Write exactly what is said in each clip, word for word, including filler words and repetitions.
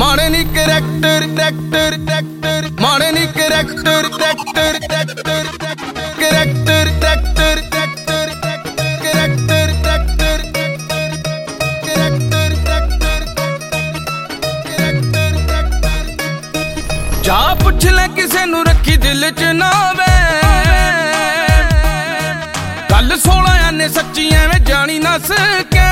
ਮਾੜੇ ਨੀ character character character ਮਾੜੇ ਨੀ character character character character character character character character character ਜਾ ਪੁੱਛ ਲੈ ਕਿਸੇ ਨੂੰ ਰੱਖੀ ਦਿਲ ਚ ਨਾ ਵੇ ਗੱਲ ਸੋਲਾਂ ਆਨੇ ਸੱਚੀ ਐਵੇਂ ਜਾਣੀ ਨਾ ਸਕੇ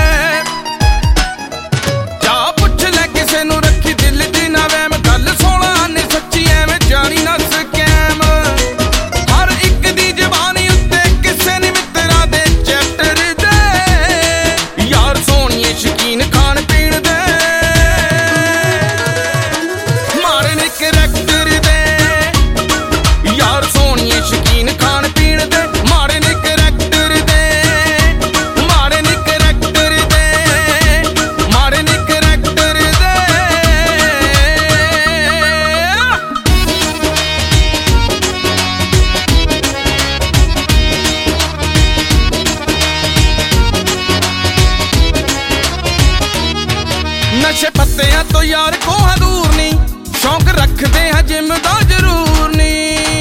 नशे पत्तियां तो यार कोहा दूर नी शौक रखते हैं जिम दा जरूर नी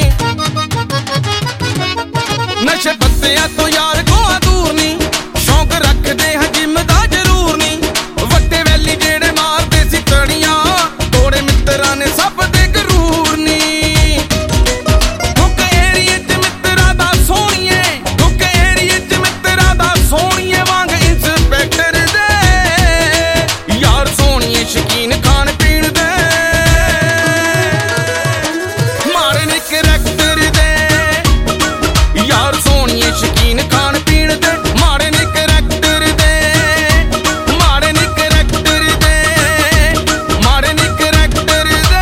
नशे पत्तियां तो यार कोहा दूर नी शौक रखते हैं जिम दा जरूर नी वट्टे वैली जेड़े मारते सी तड़ियां थोड़े मित्रा ने सब दे गरूर नी हुक एरिए च मित्रा दा सोहणिए हुक एरिए च मित्रा दा सोहणिए वांग इंस्पेक्टर शकीन खान पीन दे मारे नी करैक्टर दे यार सोहणिए शकीन खान पीन दे मारे नी करैक्टर दे मारे नी करैक्टर दे मारे नी करैक्टर दे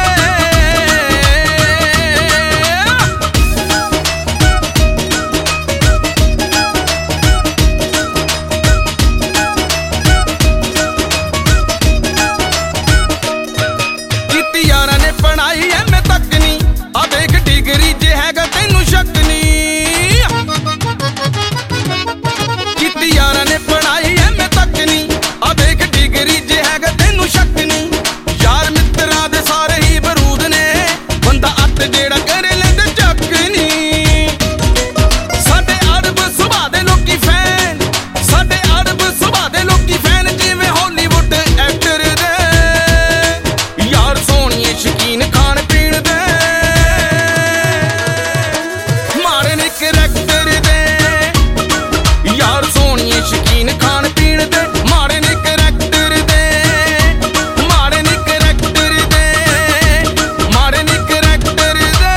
यारा ने पढ़ाई एम तक नी आ देख डिगरी जे हैगा तेनू शक नी किती यारा ने पढ़ाई एम तक नी आ देख डिगरी जे हैगा तेनू शक नी यार मित्रा दे सारे ही बरूद ने बंदा अत जेड़ा करे लेंदे चक नी साडे अरब सुभा दे लोकी फैन साडे अरब सुभा दे लोकी फैन जिवें हॉलीवुड एक्टर दे यार शकीन खान पीन दे मारे नी करैक्टर दे यार सोहणिए शकीन खान पीन दे मारे नी करैक्टर दे मारे नी करैक्टर दे मारे नी करैक्टर दे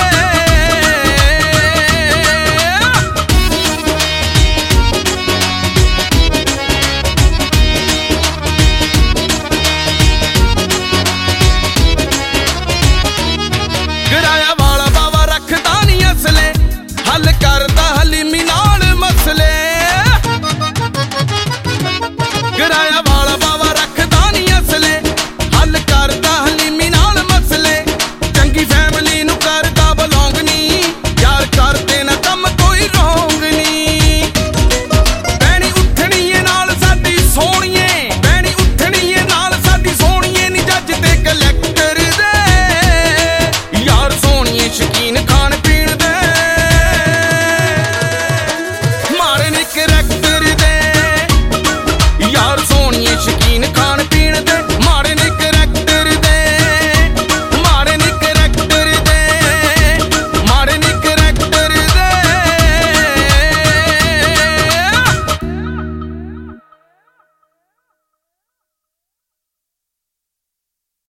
गिराया वाला बाबा रखदा नी असले हल करदा हलीमी नाल मसले गिराया